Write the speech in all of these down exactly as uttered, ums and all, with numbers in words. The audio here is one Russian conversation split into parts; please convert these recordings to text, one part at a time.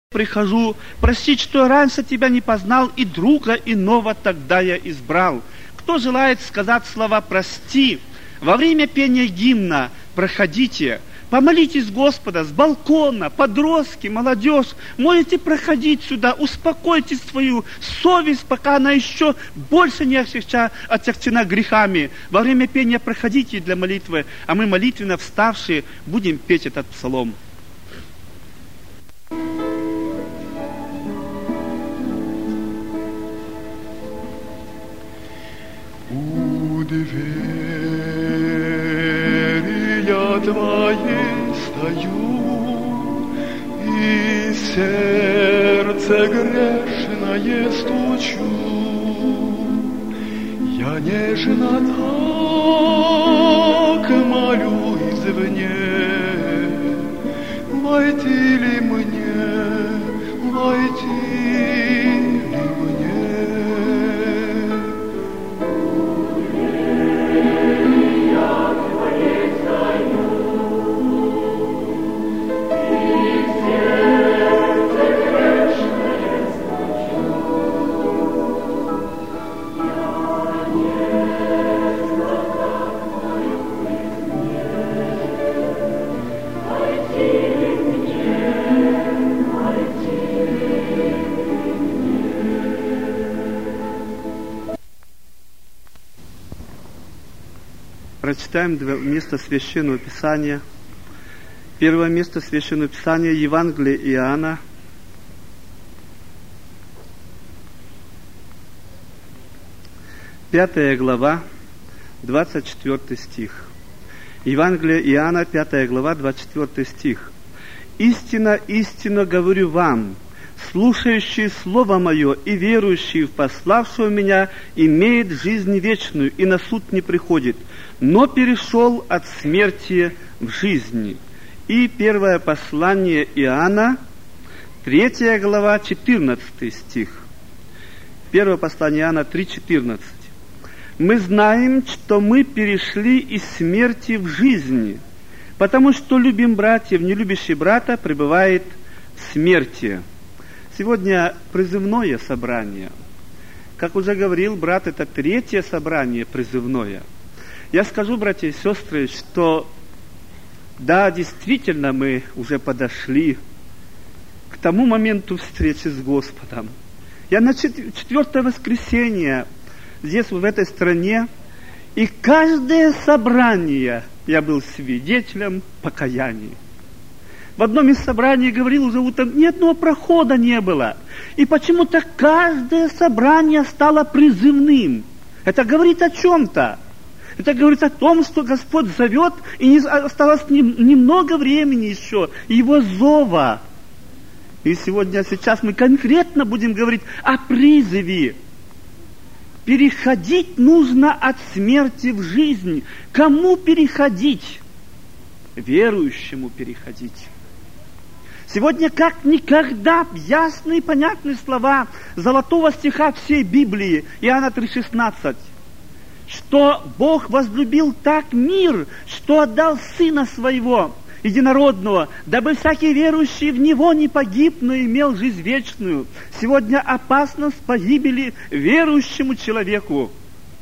прихожу, прости, что раньше тебя не познал, и друга иного тогда я избрал. Кто желает сказать слова «прости», во время пения гимна проходите, помолитесь Господа с балкона, подростки, молодежь, можете проходить сюда, успокойте свою совесть, пока она еще больше не отягчена грехами. Во время пения проходите для молитвы, а мы, молитвенно вставшие, будем петь этот псалом. У двери я твоей стою, и сердце грешное стучу. Я нежно так молю извне, войти ли мне, войти ли мне. Прочитаем два места Священного Писания. Первое место Священного Писания — Евангелие Иоанна, пятая глава, двадцать четвёртый стих. Евангелие Иоанна, пятая глава, двадцать четвёртый стих. «Истинно, истинно говорю вам, слушающий Слово Мое и верующий в пославшего Меня имеет жизнь вечную и на суд не приходит, но перешел от смерти в жизнь». И первое послание Иоанна, третья глава, четырнадцатый стих. Первое послание Иоанна три четырнадцать. «Мы знаем, что мы перешли из смерти в жизнь, потому что любим братьев, не любящий брата пребывает в смерти». Сегодня призывное собрание. Как уже говорил брат, это третье собрание призывное. Я скажу, братья и сестры, что да, действительно мы уже подошли к тому моменту встречи с Господом. Я на четвертое воскресенье здесь, в этой стране, и каждое собрание я был свидетелем покаяния. В одном из собраний говорил уже утром, ни одного прохода не было. И почему-то каждое собрание стало призывным. Это говорит о чем-то. Это говорит о том, что Господь зовет, и не осталось немного времени еще Его зова. И сегодня, сейчас мы конкретно будем говорить о призыве. Переходить нужно от смерти в жизнь. Кому переходить? Верующему переходить. Сегодня как никогда ясные и понятные слова золотого стиха всей Библии, Иоанна три шестнадцать, что Бог возлюбил так мир, что отдал Сына Своего, Единородного, дабы всякий верующий в Него не погиб, но имел жизнь вечную. Сегодня опасность погибели верующему человеку.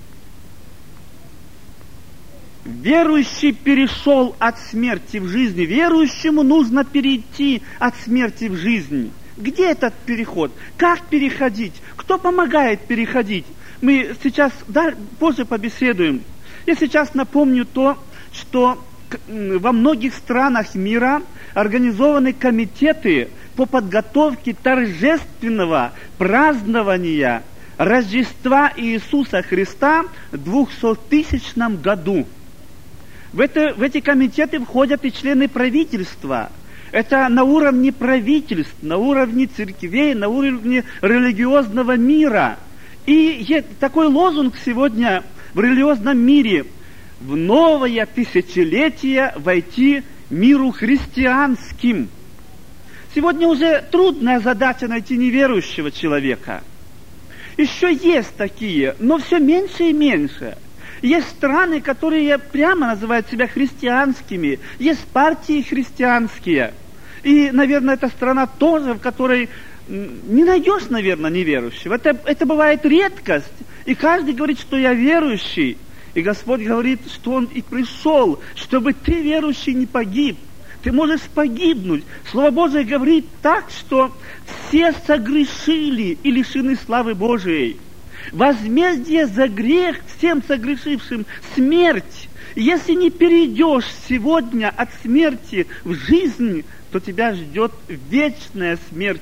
Верующий перешел от смерти в жизнь. Верующему нужно перейти от смерти в жизнь. Где этот переход? Как переходить? Кто помогает переходить? Мы сейчас, да, позже побеседуем. Я сейчас напомню то, что во многих странах мира организованы комитеты по подготовке торжественного празднования Рождества Иисуса Христа в двухсоттысячном году. В, это, в эти комитеты входят и члены правительства. Это на уровне правительств, на уровне церквей, на уровне религиозного мира. И такой лозунг сегодня в религиозном мире: в новое тысячелетие войти миру христианским. Сегодня уже трудная задача найти неверующего человека. Еще есть такие, но все меньше и меньше. Есть страны, которые прямо называют себя христианскими. Есть партии христианские. И, наверное, это страна тоже, в которой не найдешь, наверное, неверующего. Это, это бывает редкость. И каждый говорит, что я верующий. И Господь говорит, что Он и пришел, чтобы ты, верующий, не погиб. Ты можешь погибнуть. Слово Божие говорит так, что все согрешили и лишены славы Божией. Возмездие за грех всем согрешившим – смерть. Если не перейдешь сегодня от смерти в жизнь, то тебя ждет вечная смерть.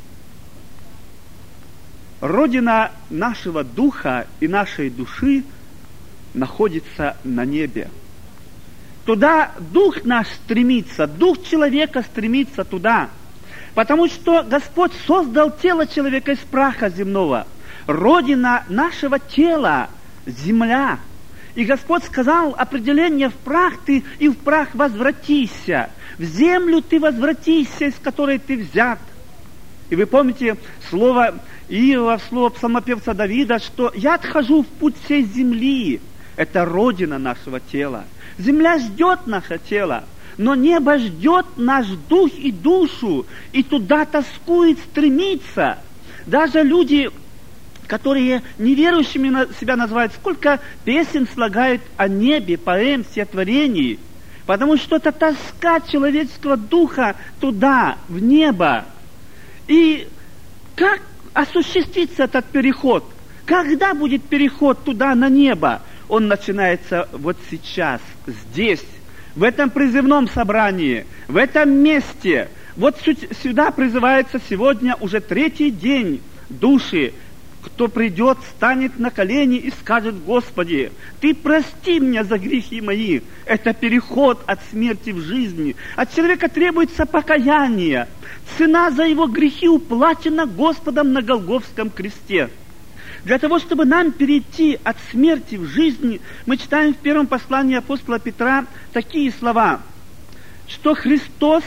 Родина нашего духа и нашей души находится на небе. Туда дух наш стремится, дух человека стремится туда. Потому что Господь создал тело человека из праха земного. Родина нашего тела – земля. И Господь сказал определение: в прах ты и в прах возвратися. В землю ты возвратися, из которой ты взят. И вы помните слово Иова, слово псалмопевца Давида, что «я отхожу в путь всей земли». Это родина нашего тела. Земля ждет наше тело, но небо ждет наш дух и душу, и туда тоскует, стремится. Даже люди, которые неверующими себя называют, сколько песен слагают о небе, поэм, стихотворений, потому что это тоска человеческого духа туда, в небо. И как осуществится этот переход? Когда будет переход туда, на небо? Он начинается вот сейчас, здесь, в этом призывном собрании, в этом месте. Вот сюда призывается сегодня уже третий день души. Кто придет, станет на колени и скажет: Господи, Ты прости меня за грехи мои. Это переход от смерти в жизнь. От человека требуется покаяние. Цена за его грехи уплачена Господом на Голгофском кресте. Для того, чтобы нам перейти от смерти в жизнь, мы читаем в первом послании апостола Петра такие слова, что Христос,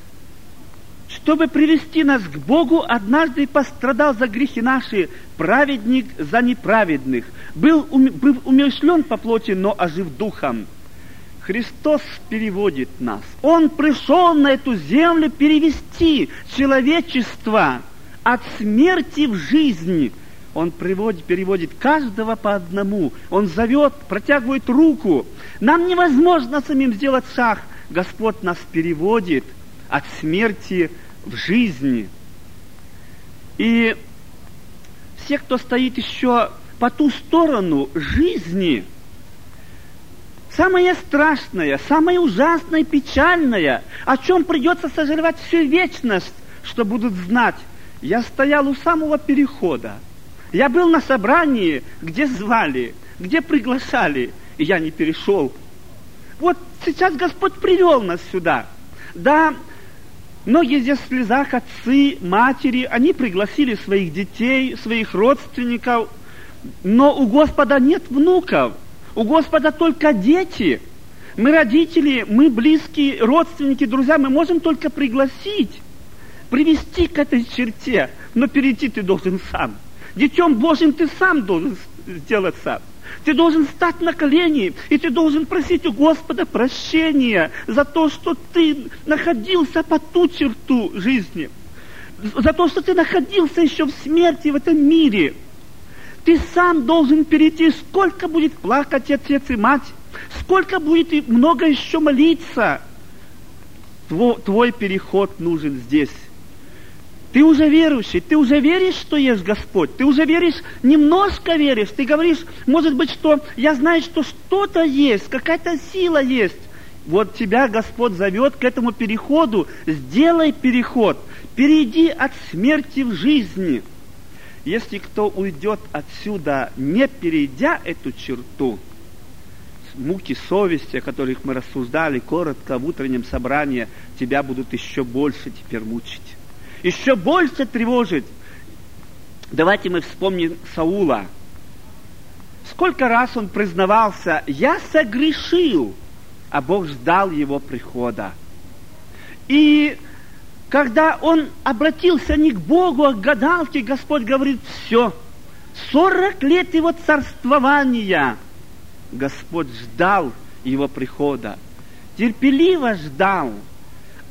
чтобы привести нас к Богу, однажды пострадал за грехи наши, праведник за неправедных, был, ум, был умерщвлен по плоти, но ожив духом. Христос переводит нас. Он пришел на эту землю перевести человечество от смерти в жизнь. Он приводит, переводит каждого по одному. Он зовет, протягивает руку. Нам невозможно самим сделать шаг. Господь нас переводит от смерти в жизнь. И все, кто стоит еще по ту сторону жизни, самое страшное, самое ужасное, печальное, о чем придется сожалевать всю вечность, что будут знать: я стоял у самого перехода. Я был на собрании, где звали, где приглашали, и я не перешел. Вот сейчас Господь привел нас сюда. Да, многие здесь в слезах, отцы, матери, они пригласили своих детей, своих родственников, но у Господа нет внуков, у Господа только дети. Мы родители, мы близкие, родственники, друзья, мы можем только пригласить, привести к этой черте, но перейти ты должен сам. Детем Божьим ты сам должен сделать сам. Ты должен встать на колени, и ты должен просить у Господа прощения за то, что ты находился по ту черту жизни, за то, что ты находился еще в смерти в этом мире. Ты сам должен перейти. Сколько будет плакать отец и мать, сколько будет и много еще молиться. Твой, твой переход нужен здесь. Ты уже верующий, ты уже веришь, что есть Господь, ты уже веришь, немножко веришь, ты говоришь, может быть, что я знаю, что что-то есть, какая-то сила есть. Вот тебя Господь зовет к этому переходу. Сделай переход, перейди от смерти в жизнь. Если кто уйдет отсюда, не перейдя эту черту, муки совести, о которых мы рассуждали коротко в утреннем собрании, тебя будут еще больше теперь мучить. Еще больше тревожить. Давайте мы вспомним Саула. Сколько раз он признавался: я согрешил, а Бог ждал его прихода. И когда он обратился не к Богу, а к гадалке, Господь говорит: все, сорок лет его царствования Господь ждал его прихода, терпеливо ждал.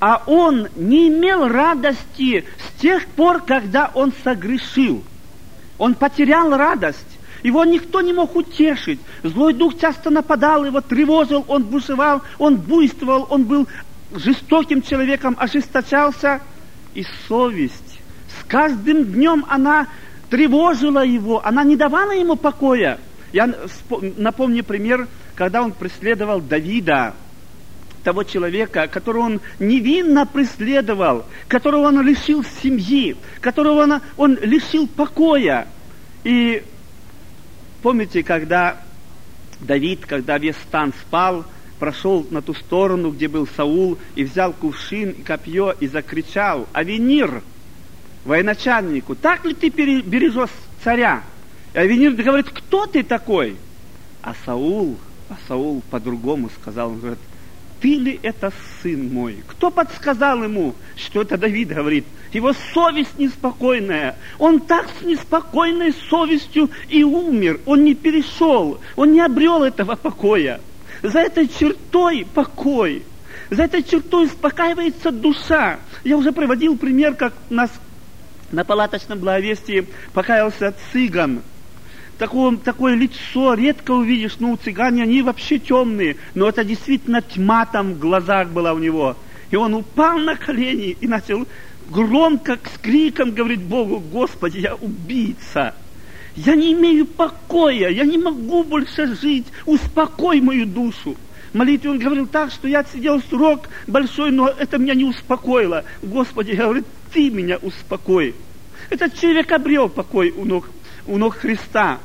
а он не имел радости с тех пор, когда он согрешил. Он потерял радость. Его никто не мог утешить. Злой дух часто нападал, его тревожил, он бушевал, он буйствовал, он был жестоким человеком, ожесточался. И совесть, с каждым днем она тревожила его, она не давала ему покоя. Я напомню пример, когда он преследовал Давида, того человека, которого он невинно преследовал, которого он лишил семьи, которого он, он лишил покоя. И помните, когда Давид, когда весь стан спал, прошел на ту сторону, где был Саул, и взял кувшин и копье, и закричал: «Авенир, военачальнику, так ли ты бережешь царя?» И Авенир говорит: «Кто ты такой?» А Саул, а Саул по-другому сказал, он говорит: «Ты ли это сын мой?» Кто подсказал ему, что это Давид говорит? Его совесть неспокойная. Он так с неспокойной совестью и умер. Он не перешел, он не обрел этого покоя. За этой чертой покой. За этой чертой успокаивается душа. Я уже приводил пример, как у нас на палаточном благовестии покаялся цыган. Такое, такое лицо редко увидишь, но у цыгане они вообще темные, но это действительно тьма там в глазах была у него. И он упал на колени и начал громко, с криком говорить Богу: «Господи, я убийца, я не имею покоя, я не могу больше жить, успокой мою душу». В молитве он говорил так, что я сидел срок большой, но это меня не успокоило. Господи, я говорю, ты меня успокой. Этот человек обрел покой у ног у ног Христа.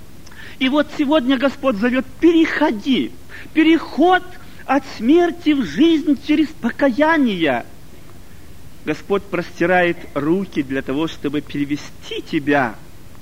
И вот сегодня Господь зовет: переходи. Переход от смерти в жизнь через покаяние. Господь простирает руки для того, чтобы перевести тебя.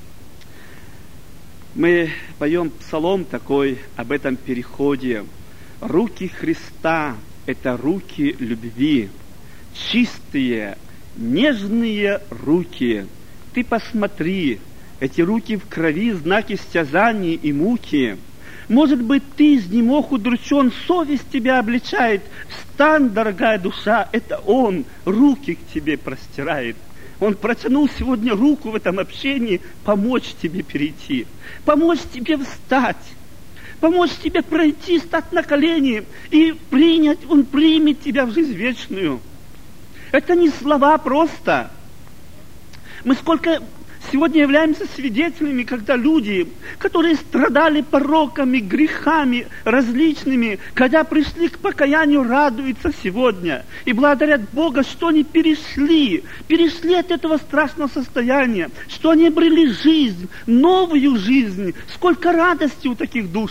Мы поем псалом такой об этом переходе. Руки Христа – это руки любви. Чистые, нежные руки. Ты посмотри, эти руки в крови, знаки стязаний и муки. Может быть, ты изнемог, удручен, совесть тебя обличает. Встань, дорогая душа, это Он руки к тебе простирает. Он протянул сегодня руку в этом общении, помочь тебе перейти, помочь тебе встать, помочь тебе пройти, стать на колени и принять. Он примет тебя в жизнь вечную. Это не слова просто. Мы сколько сегодня являемся свидетелями, когда люди, которые страдали пороками, грехами различными, когда пришли к покаянию, радуются сегодня и благодарят Бога, что они перешли, перешли от этого страшного состояния, что они обрели жизнь, новую жизнь. Сколько радости у таких душ.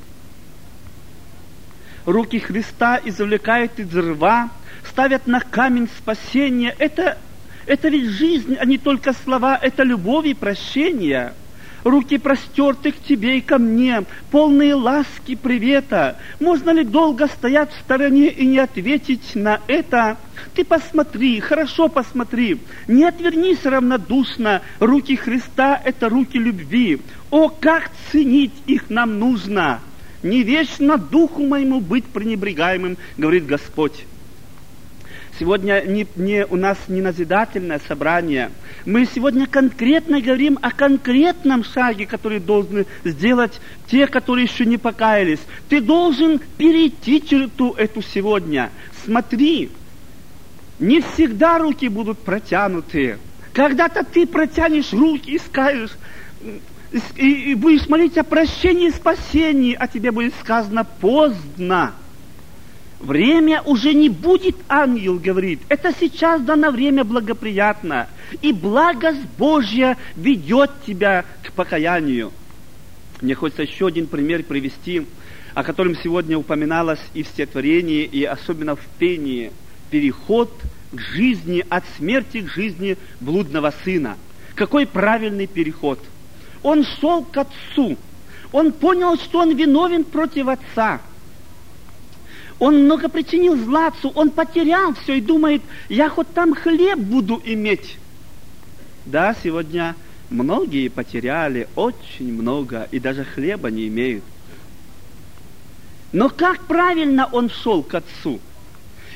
Руки Христа извлекают из рва, ставят на камень спасения. Это Это ведь жизнь, а не только слова, это любовь и прощение. Руки простерты к тебе и ко мне, полные ласки, привета. Можно ли долго стоять в стороне и не ответить на это? Ты посмотри, хорошо посмотри, не отвернись равнодушно. Руки Христа – это руки любви. О, как ценить их нам нужно! Не вечно духу моему быть пренебрегаемым, говорит Господь. Сегодня не, не, у нас не назидательное собрание. Мы сегодня конкретно говорим о конкретном шаге, который должны сделать те, которые еще не покаялись. Ты должен перейти черту эту сегодня. Смотри, не всегда руки будут протянуты. Когда-то ты протянешь руки и скажешь, и, и будешь молить о прощении и спасении, а тебе будет сказано: поздно. Время уже не будет, ангел говорит. Это сейчас дано время благоприятно. И благость Божья ведет тебя к покаянию. Мне хочется еще один пример привести, о котором сегодня упоминалось и в стихотворении, и особенно в пении. Переход к жизни, от смерти к жизни блудного сына. Какой правильный переход. Он шел к отцу. Он понял, что он виновен против отца. Он много причинил зла отцу, он потерял все и думает: я хоть там хлеб буду иметь. Да, сегодня многие потеряли очень много и даже хлеба не имеют. Но как правильно он шел к отцу?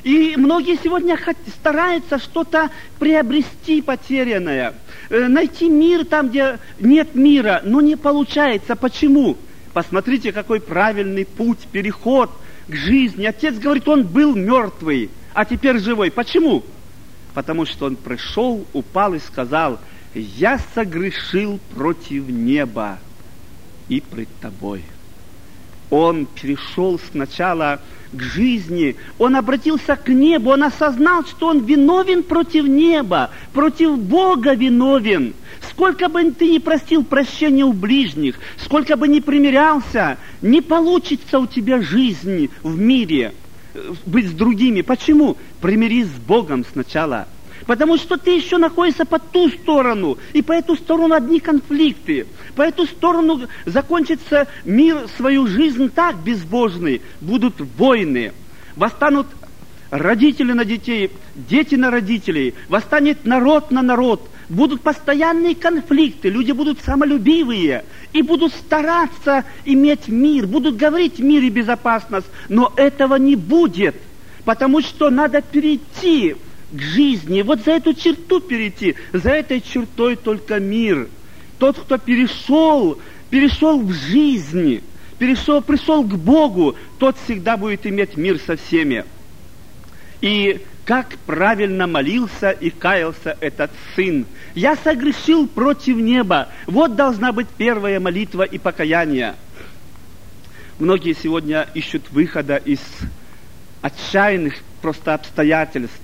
И многие сегодня стараются что-то приобрести потерянное, найти мир там, где нет мира, но не получается. Почему? Посмотрите, какой правильный путь, переход к жизни. Отец говорит, он был мертвый, а теперь живой. Почему? Потому что он пришел, упал и сказал, я согрешил против неба и пред тобой. Он перешел сначала к жизни, он обратился к небу, он осознал, что он виновен против неба, против Бога виновен. Сколько бы ты ни просил прощения у ближних, сколько бы ни примирялся, не получится у тебя жизнь в мире, быть с другими. Почему? Примирись с Богом сначала. Потому что ты еще находишься по ту сторону, и по эту сторону одни конфликты. По эту сторону закончится мир, свою жизнь так безбожный. Будут войны, восстанут родители на детей, дети на родителей, восстанет народ на народ. Будут постоянные конфликты, люди будут самолюбивые и будут стараться иметь мир, будут говорить мир и безопасность, но этого не будет, потому что надо перейти к жизни, вот за эту черту перейти, за этой чертой только мир. Тот, кто перешел, перешел в жизнь, перешел, пришел к Богу, тот всегда будет иметь мир со всеми. И как правильно молился и каялся этот сын. Я согрешил против неба. Вот должна быть первая молитва и покаяние. Многие сегодня ищут выхода из отчаянных просто обстоятельств.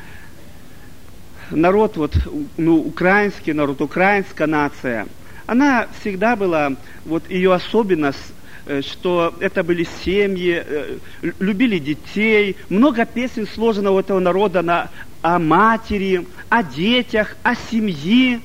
Народ, вот, ну, украинский народ, украинская нация, она всегда была, вот ее особенность, что это были семьи, любили детей, много песен сложено у этого народа на, о матери, о детях, о семье.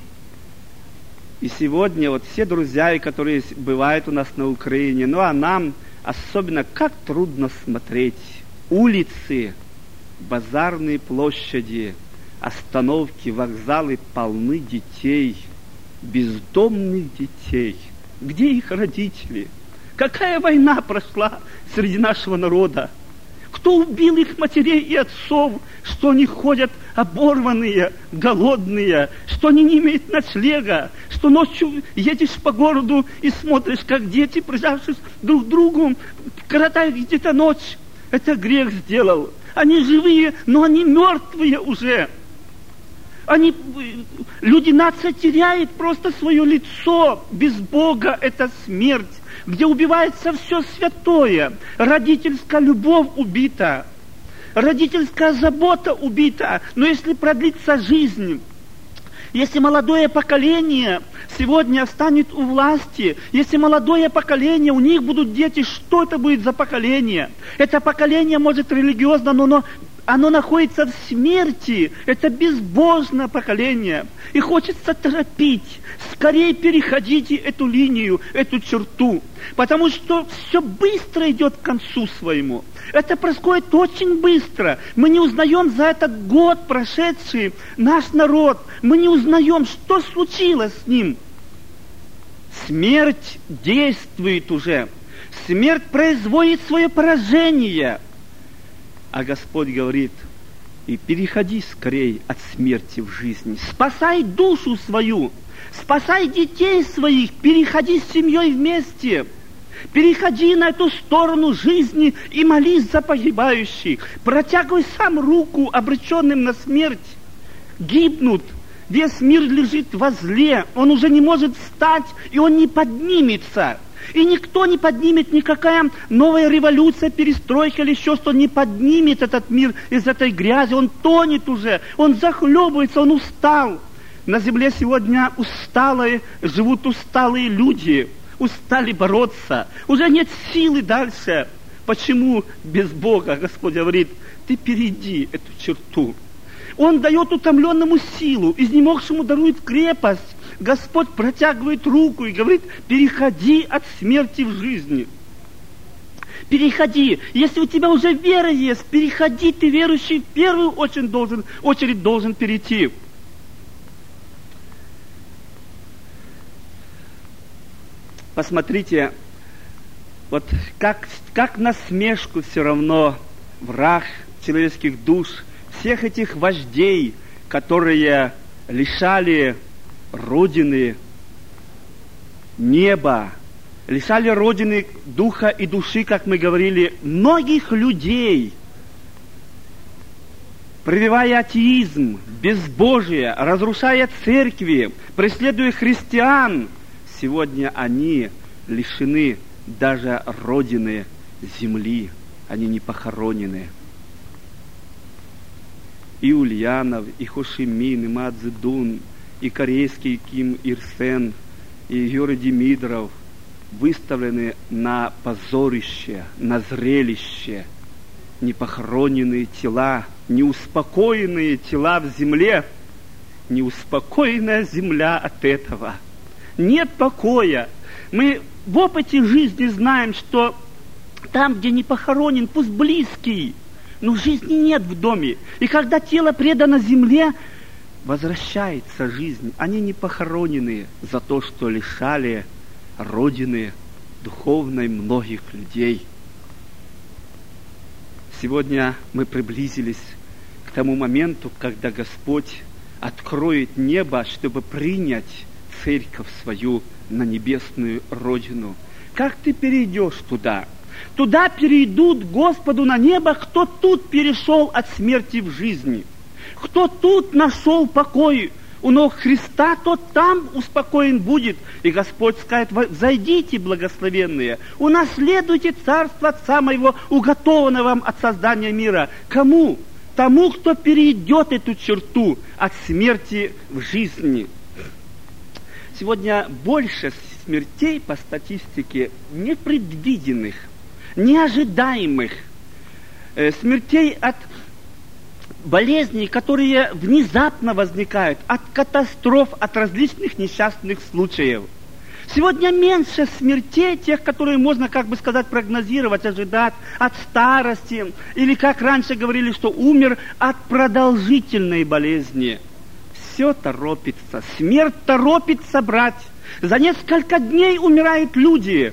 И сегодня вот все друзья, которые бывают у нас на Украине, ну а нам особенно как трудно смотреть. Улицы, базарные площади, остановки, вокзалы полны детей, бездомных детей. Где их родители? Какая война прошла среди нашего народа? Кто убил их матерей и отцов, что они ходят оборванные, голодные, что они не имеют ночлега, что ночью едешь по городу и смотришь, как дети, прижавшись друг к другу, коротают где-то ночь. Это грех сделал. Они живые, но они мертвые уже. Они, люди, нация теряет просто свое лицо. Без Бога это смерть, где убивается все святое. Родительская любовь убита, родительская забота убита. Но если продлится жизнь, если молодое поколение сегодня станет у власти, если молодое поколение, у них будут дети, что это будет за поколение? Это поколение, может, религиозно, но оно Оно находится в смерти. Это безбожное поколение. И хочется торопить. Скорее переходите эту линию, эту черту. Потому что все быстро идет к концу своему. Это происходит очень быстро. Мы не узнаем за этот год прошедший наш народ. Мы не узнаем, что случилось с ним. Смерть действует уже. Смерть производит свое поражение. А Господь говорит, и переходи скорее от смерти в жизнь. Спасай душу свою, спасай детей своих, переходи с семьей вместе. Переходи на эту сторону жизни и молись за погибающих. Протягивай сам руку обреченным на смерть. Гибнут, весь мир лежит во зле, он уже не может встать, и он не поднимется. И никто не поднимет, никакая новая революция, перестройка или еще что, не поднимет этот мир из этой грязи. Он тонет уже, он захлебывается, он устал. На земле сегодня усталые, живут усталые люди, устали бороться. Уже нет силы дальше. Почему без Бога? Господь говорит, ты перейди эту черту. Он дает утомленному силу, изнемогшему дарует крепость. Господь протягивает руку и говорит, переходи от смерти в жизнь. Переходи. Если у тебя уже вера есть, переходи, ты верующий в первую очередь должен, очередь должен перейти. Посмотрите, вот как, как насмешку все равно враг человеческих душ, всех этих вождей, которые лишали Родины неба, лишали Родины духа и души, как мы говорили, многих людей, прививая атеизм, безбожие, разрушая церкви, преследуя христиан, сегодня они лишены даже Родины земли, они не похоронены. И Ульянов, и Хошимин, и Мао Цзэдун, и корейский Ким Ир Сен, и Юрий Демидров выставлены на позорище, на зрелище, непохороненные тела, неуспокоенные тела в земле, неуспокоенная земля от этого. Нет покоя. Мы в опыте жизни знаем, что там, где не похоронен, пусть близкий, но жизни нет в доме. И когда тело предано земле, возвращается жизнь. Они не похоронены за то, что лишали Родины духовной многих людей. Сегодня мы приблизились к тому моменту, когда Господь откроет небо, чтобы принять церковь свою на небесную Родину. Как ты перейдешь туда? Туда перейдут Господу на небо, кто тут перешел от смерти в жизнь. Кто тут нашел покой у ног Христа, тот там успокоен будет. И Господь скажет: «Зайдите, благословенные, унаследуйте царство Отца моего, уготованное вам от создания мира». Кому? Тому, кто перейдет эту черту от смерти в жизни. Сегодня больше смертей по статистике непредвиденных, неожидаемых, э, смертей от болезней, которые внезапно возникают, от катастроф, от различных несчастных случаев. Сегодня меньше смертей, тех, которые можно, как бы сказать, прогнозировать, ожидать от старости, или, как раньше говорили, что умер от продолжительной болезни. Все торопится, смерть торопится брать. За несколько дней умирают люди.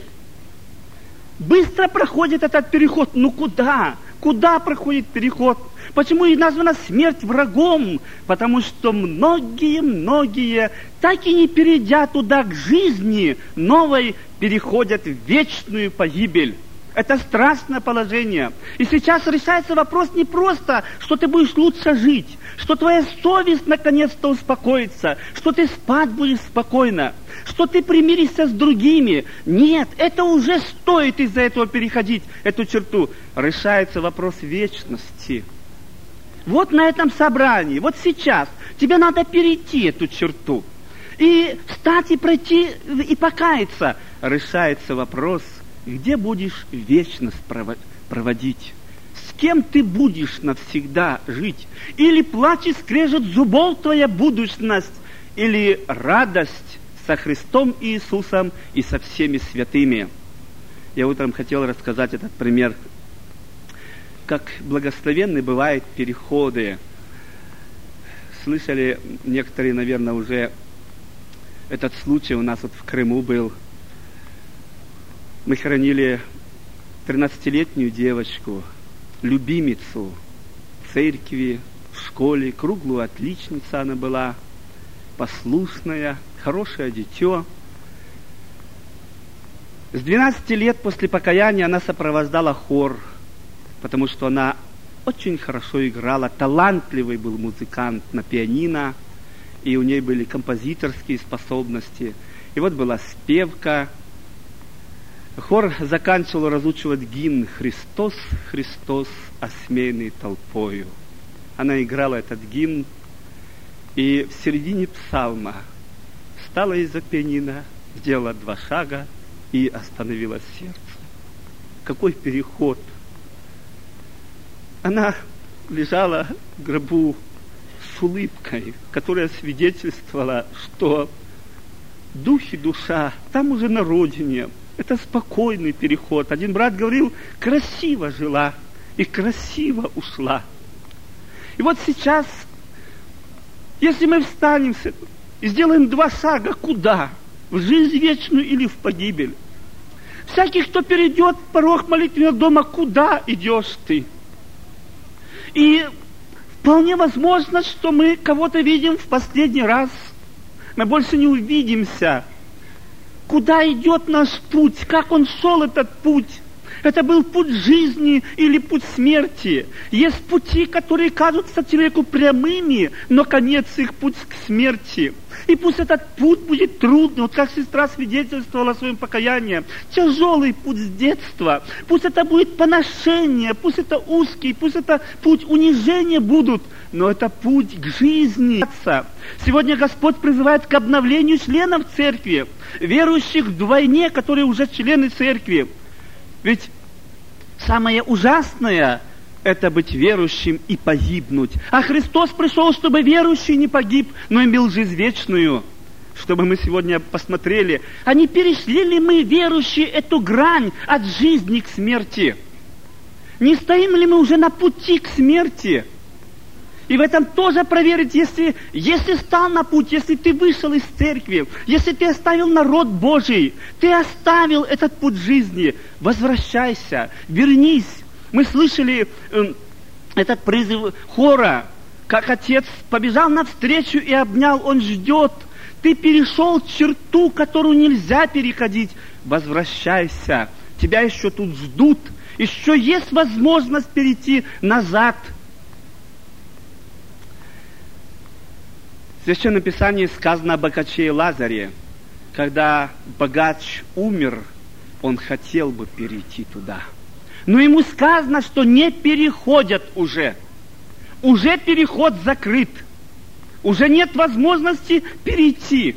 Быстро проходит этот переход. Ну куда? Куда проходит переход? Почему и названа смерть врагом? Потому что многие-многие, так и не перейдя туда к жизни новой, переходят в вечную погибель. Это страшное положение. И сейчас решается вопрос не просто, что ты будешь лучше жить, что твоя совесть наконец-то успокоится, что ты спать будешь спокойно, что ты примиришься с другими. Нет, это уже стоит из-за этого переходить, эту черту. Решается вопрос вечности. Вот на этом собрании, вот сейчас тебе надо перейти эту черту. И встать, и пройти, и покаяться. Решается вопрос, где будешь вечность проводить? С кем ты будешь навсегда жить? Или плач и скрежет зубов твоя будущность, или радость со Христом Иисусом и со всеми святыми. Я утром хотел рассказать этот пример, как благословенны бывают переходы. Слышали некоторые, наверное, уже этот случай у нас вот в Крыму был. Мы хоронили тринадцатилетнюю девочку, любимицу церкви, в школе, круглую отличницу она была, послушная, хорошее дитё. С двенадцати лет после покаяния она сопровождала хор, потому что она очень хорошо играла, талантливый был музыкант на пианино, и у ней были композиторские способности. И вот была спевка. Хор заканчивал разучивать гимн «Христос, Христос, осмеянный толпою». Она играла этот гимн, и в середине псалма встала из-за пианино, сделала два шага и остановилось сердце. Какой переход! Она лежала в гробу с улыбкой, которая свидетельствовала, что дух и душа там уже на родине. Это спокойный переход. Один брат говорил, красиво жила и красиво ушла. И вот сейчас, если мы встанем и сделаем два шага, куда? В жизнь вечную или в погибель? Всякий, кто перейдет порог молитвенного дома, куда идешь ты? И вполне возможно, что мы кого-то видим в последний раз. Мы больше не увидимся. Куда идет наш путь? Как он шел этот путь? Это был путь жизни или путь смерти. Есть пути, которые кажутся человеку прямыми, но конец их путь к смерти. И пусть этот путь будет трудный, вот как сестра свидетельствовала о своем покаянии, тяжелый путь с детства. Пусть это будет поношение, пусть это узкий, пусть это путь унижения будут, но это путь к жизни. Сегодня Господь призывает к обновлению членов церкви, верующих вдвойне, которые уже члены церкви. Ведь самое ужасное – это быть верующим и погибнуть. А Христос пришел, чтобы верующий не погиб, но имел жизнь вечную. Чтобы мы сегодня посмотрели, а не перешли ли мы, верующие, эту грань от жизни к смерти? Не стоим ли мы уже на пути к смерти? И в этом тоже проверить, если, если стал на путь, если ты вышел из церкви, если ты оставил народ Божий, ты оставил этот путь жизни, возвращайся, вернись. Мы слышали э, этот призыв хора, как отец побежал навстречу и обнял, он ждет. Ты перешел черту, которую нельзя переходить. Возвращайся, тебя еще тут ждут, еще есть возможность перейти назад. В Священном Писании сказано о богаче и Лазаре. Когда богач умер, он хотел бы перейти туда. Но ему сказано, что не переходят уже. Уже переход закрыт. Уже нет возможности перейти.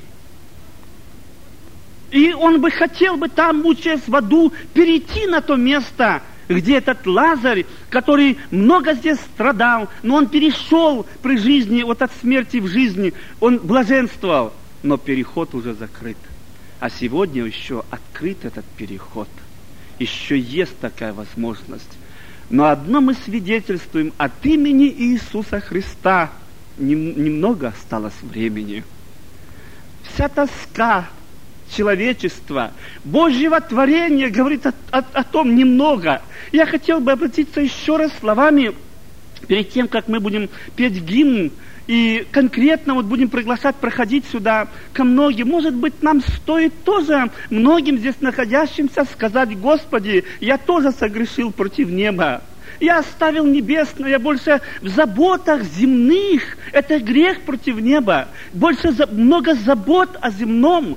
И он бы хотел бы там, мучаясь в аду, перейти на то место, где этот Лазарь, который много здесь страдал, но он перешел при жизни, вот от смерти в жизни, он блаженствовал, но переход уже закрыт. А сегодня еще открыт этот переход. Еще есть такая возможность. Но одно мы свидетельствуем: от имени Иисуса Христа немного осталось времени. Вся тоска человечества, Божьего творения говорит о, о, о том немного. Я хотел бы обратиться еще раз словами, перед тем, как мы будем петь гимн, и конкретно вот будем приглашать проходить сюда ко многим. Может быть, нам стоит тоже многим здесь находящимся сказать: Господи, я тоже согрешил против неба. Я оставил небесное, я больше в заботах земных. Это грех против неба. Больше за, много забот о земном.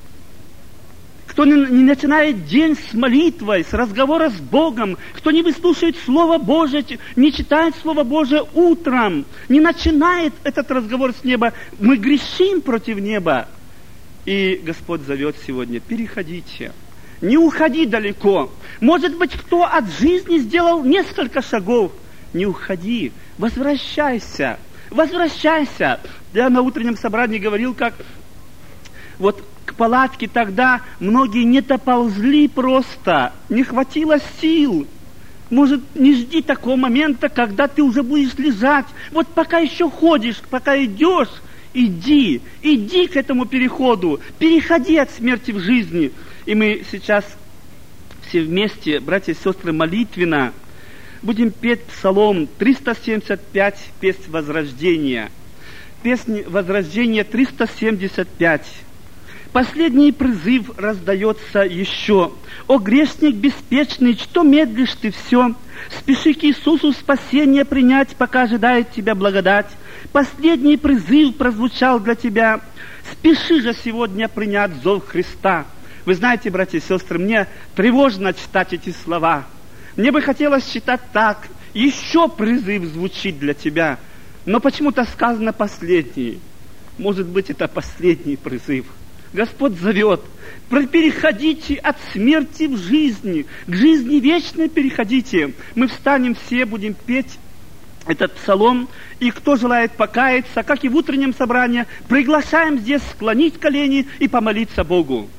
Кто не, не начинает день с молитвой, с разговора с Богом, кто не выслушает Слово Божие, не читает Слово Божие утром, не начинает этот разговор с неба, мы грешим против неба. И Господь зовет сегодня: переходите, не уходи далеко. Может быть, кто от жизни сделал несколько шагов, не уходи, возвращайся, возвращайся. Я на утреннем собрании говорил, как вот к палатке тогда многие не доползли просто, не хватило сил. Может, не жди такого момента, когда ты уже будешь лежать. Вот пока еще ходишь, пока идешь, иди, иди к этому переходу, переходи от смерти в жизнь. И мы сейчас все вместе, братья и сестры, молитвенно будем петь псалом триста семьдесят пять, песнь возрождения. Песнь возрождения триста семьдесят пять. Последний призыв раздается еще. «О грешник беспечный, что медлишь ты все? Спеши к Иисусу спасение принять, пока ожидает тебя благодать. Последний призыв прозвучал для тебя. Спеши же сегодня принять зов Христа». Вы знаете, братья и сестры, мне тревожно читать эти слова. Мне бы хотелось читать так: еще призыв звучит для тебя. Но почему-то сказано последний. Может быть, это последний призыв. Господь зовет: переходите от смерти в жизнь, к жизни вечной переходите. Мы встанем все, будем петь этот псалом, и кто желает покаяться, как и в утреннем собрании, приглашаем здесь склонить колени и помолиться Богу.